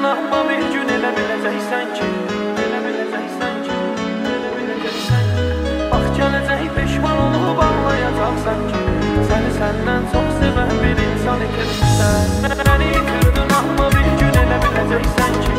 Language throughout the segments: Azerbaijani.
amma bir gün elə biləcəksən ki, bax gələcək peşman olub anlayacaqsan ki, səni səndən çox sevən bir insan itirmişsən. Məni itirdin amma bir gün elə biləcəksən ki,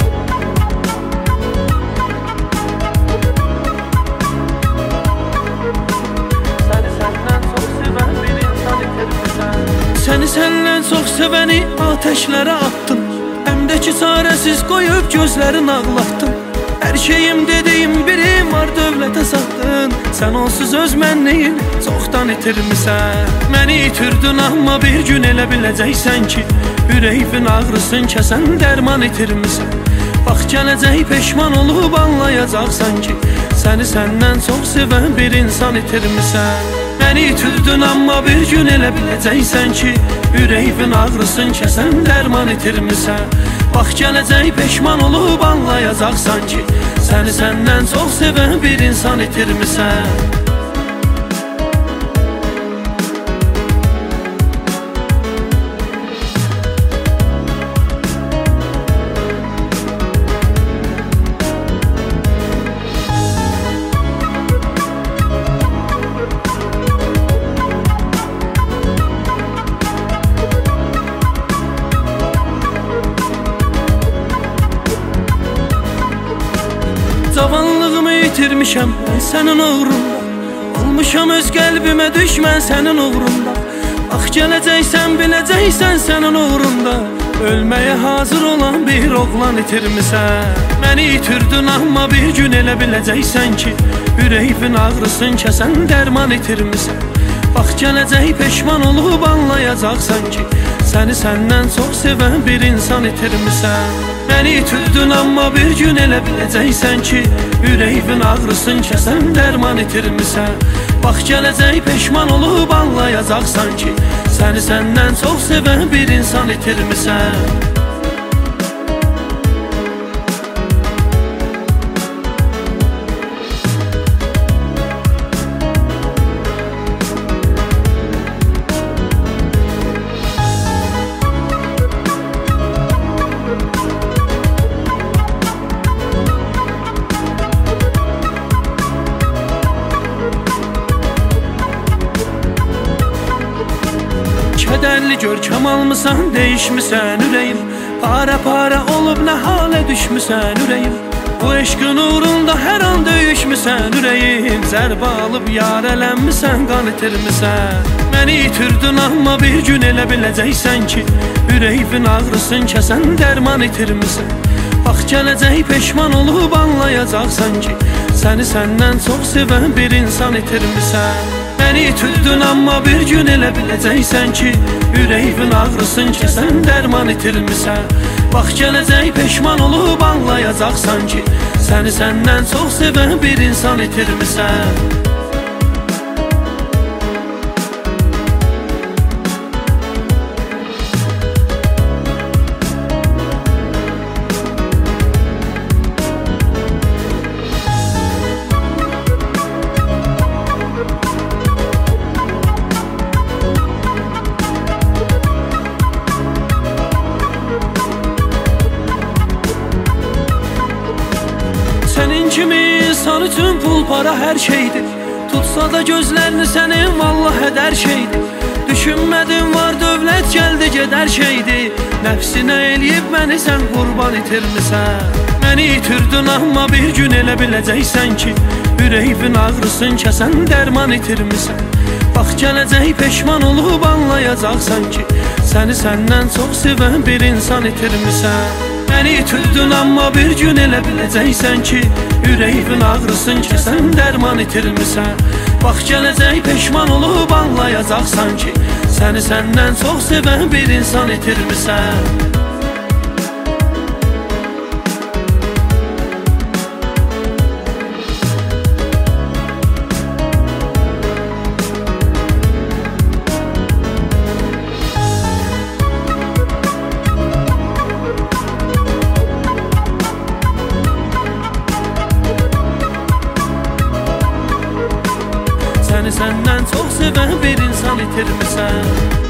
səni səndən çox sevəni ateşlərə attım, həm də ki çarəsiz qoyub gözlərin ağlatdım. Hər şeyim dediyim birim var dövlətə satdın, sən onsuz öz mənliyini çoxdan itirmisən. Məni itirdin amma bir gün elə biləcəksən ki, ürəyimin ağrısın kəsən dərman itirmisən. Bax gələcək peşman olub anlayacaqsan ki, səni səndən çox sevən bir insan itirmisən. Məni itirdin amma bir gün elə biləcəksən ki, ürəyimin ağrısın kəsən dərman itirmisən. Bax gələcək peşman olub anlayacaqsan ki, səni səndən çox sevən bir insan itirmisən. Cavanlığımı itirmişəm mən sənin uğrunda, olmuşam öz qəlbimə düşmən sənin uğrunda. Bax gələcəksən biləcəksən sənin uğrunda, ölməyə hazır olan bir oğlan itirmisən. Məni itirdin amma bir gün elə biləcəksən ki, ürəyimin ağrısın kəsən dərman itirmisən. Bax gələcək peşman olub anlayacaqsan ki, səni səndən çox sevən bir insan itirmisən. Məni itirdin amma bir gün elə biləcəksən ki, ürəyimin ağrısın kəsən dərman itirmisən. Bax gələcək peşman olub anlayacaqsan ki, səni səndən çox sevən bir insan itirmisən. Kədərli görkəm almısan, değişmisən ürəyim, para olub nə halə düşmüsən ürəyim. Bu eşqin uğrunda hər an döyüşmüsən ürəyim, zərbə alıb yarələnmisən, qan itirmisən. Məni itirdin amma bir gün elə biləcəksən ki, ürəyimin ağrısın kəsən dərman itirmisən. Bax gələcək peşman olub anlayacaqsan ki, səni səndən çox sevən bir insan itirmisən. Məni itirdin amma bir gün elə biləcəksən ki, ürəyimin ağrısın kəsən dərman itirmisən. Bax gələcək peşman olub anlayacaqsan ki, səni səndən çox sevən bir insan itirmisən. Sənin kimi insan üçün pul para hər şeydir, tutsa da gözlərini sənin vallah hədər şeydir. Düşünmədin var dövlət gəldi gedər şeydir, nəfsinə eləyib məni sən qurban itirmisən. Məni itirdin amma bir gün elə biləcəksən ki, ürəyimin ağrısın kəsən dərman itirmisən. Bax gələcək peşman olub anlayacaqsan ki, səni səndən çox sevən bir insan itirmisən. Məni itirdin amma bir gün elə biləcəksən ki, ürəyimin ağrısın kəsən dərman itirmisən. Bax gələcək peşman olub anlayacaqsan ki, səni səndən çox sevən bir insan itirmisən. Səni səndən çox sevən bir insan itirmisən.